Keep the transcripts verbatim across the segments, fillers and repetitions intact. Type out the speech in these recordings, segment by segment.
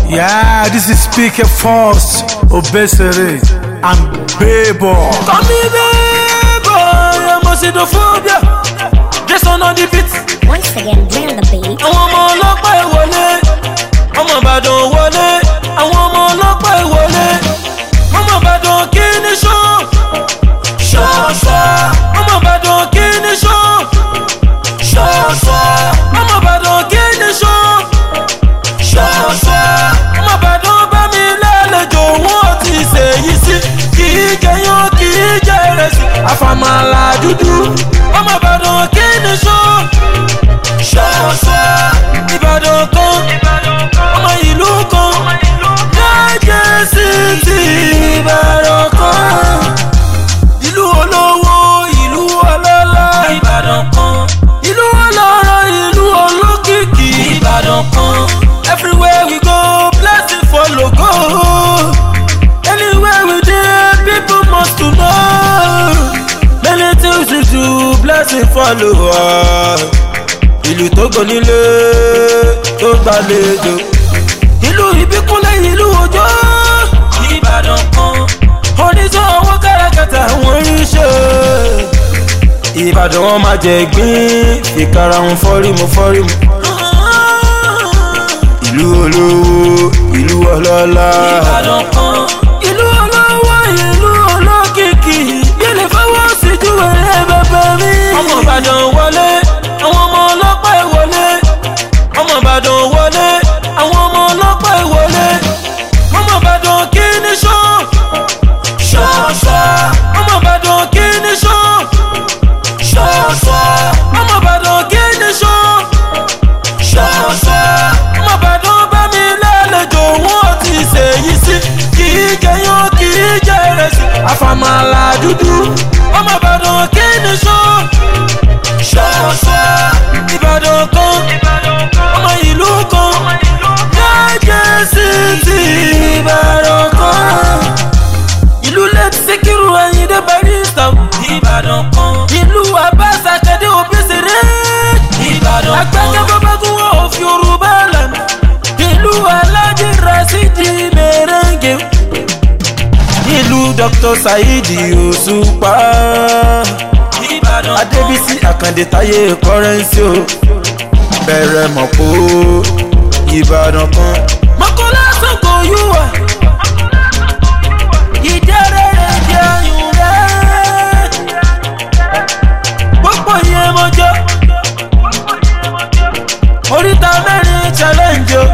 Yeah, this is Speaker Force, Obesere, and Bebo. Call me Bebo, I'm a xenophobia. Just on the beat. Once again, bring the beat. I want more luck by wallet. I'm a bad on wallet. I want more luck by wallet. I'm a bad on kidney show. Show, show. I'm a bad on kidney show. Show, show. I'm a bad on kidney show. Show, show. I'm a bad on Bamila. Don't want to say you see. Kijayo, kijayo. Afamala dudu. I'm a bad on kidney show. Show, show. Ibadan kan. Ọmọ ìlú kan. Niger City. Ibadan kan. Ìlú olówó, ìlú ọlọ́lá. Ìbàdàn kan. Ìlú ọlọ́rọ̀, ìlú olókìkí. Ìbàdàn kan. Everywhere we go, blessing follow go. Anywhere we dey, people must to know. Many things we do, blessing follow us. Ìlú tó gbọ́ nílé tó gbàlejò. Ìlú ìbíkúnlẹ̀ ìlú òjò. Ìbàdàn kan. Oníṣẹ́ owó káràkátà wọ́n rí ṣe. Ìbàdàn wọn máa jẹ ìgbín. Ìkara wọn fọ́rímù fọ́rímù. Ìlú olówó, ìlú ọlọ́lá. Ìbàdàn kan. Ìlú olówó, ìlú olókìkí. Yẹ́lẹ̀ fọwọ́ sí ju ẹ̀rẹ́ bàbá mi. Ọmọ Ìbàdàn wọlé. Àwọn ọmọ ọlọ́pàá ìwọlé. Ọmọ Ìbàdàn wọlé. Àwọn ọmọ ọlọ́pàá ìwọlé. Ọmọ Ìbàdàn kí ni ṣó? Ṣọ́ọ̀ṣọ́. Ọmọ Ìbàdàn kí ni ṣó? Ṣọ́ọ̀ṣọ́. Ọmọ Ìbàdàn kí ni ṣó? Ṣọ́ọ̀ṣọ́. Ọmọ Ìbàdàn bá mi lálejò wọ́n ti ṣèyí sí. Kì í jẹyàn kì í jẹ ìrẹsì. Àfàmàlà dúdú. Ọmọ Ìbàdàn kí ni ṣó? Ṣọ́ọ̀ṣọ́. Ìbàdàn kan. Ọmọ ìlú kan. Niger City. Ìbàdàn kan. Ìlú Lẹ́tí Síkírù Àyìndé Barrister. Ìbàdàn kan. Ìlú Abbas Akande Obesere. Ìbàdàn kan. Agbẹ́jẹ́ Bábágún wọn ò fi Yorùbá lànà. Ìlú Alhaji Rasidi Merengue. Ìlú Doctor Saheed Òṣùpá. Adébísí Àkàndé Táyé Currency o. Bẹ̀rẹ̀ mọ̀ kó Ìbàdàn kan. Mọ̀kànlá Ṣàngó yúwà. Ìjẹ́rẹ́ rẹ̀ jẹ́ ayùn rẹ̀. Gbogbo yẹn mọ́jọ́. Oríta mẹ́rin challenge o.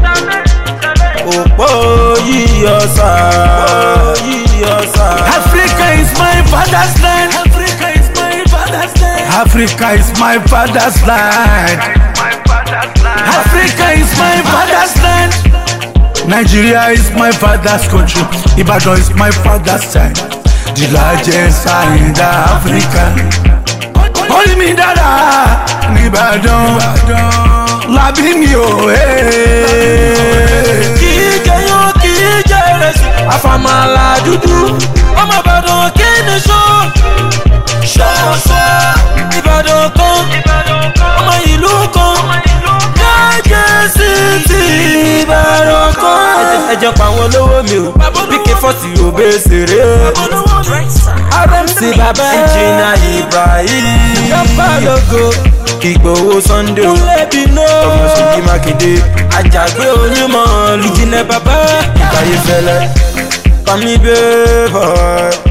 Òpó yíyọ sáà. Yíyọ sáà. Africa is my father's land. Africa is my father's land. Africa is my father's land. Africa is my father's land. Nigeria is my father's country. Ibadan is my father's time. The largest in Africa. Hold me dada, Ibadan. Labi mi o, eh. Kì í jẹyàn kì í jẹ ìrẹsì. Àfàmàlà dúdú. Ọmọ Ìbàdàn kí ni ṣó? Ṣọ́ọ̀ṣọ́. Ìbàdàn kan. Ọmọ ìlú kan. Niger City. Ìbàdàn kan. Ẹ jẹ́ pa àwọn olówó mi o. Speaker Force Obesere. R M C bàbá. Engineer Ibrahim. Yọ̀pá lógo. Ìgbòho Sunday o. Ọmọ Ṣèyí Mákindé. Àjàgbé onímọ̀ ìjìnlẹ̀ bàbá. Ìgbàyè fẹ́lẹ́. Kàmí bẹ́ẹ̀ bọ̀.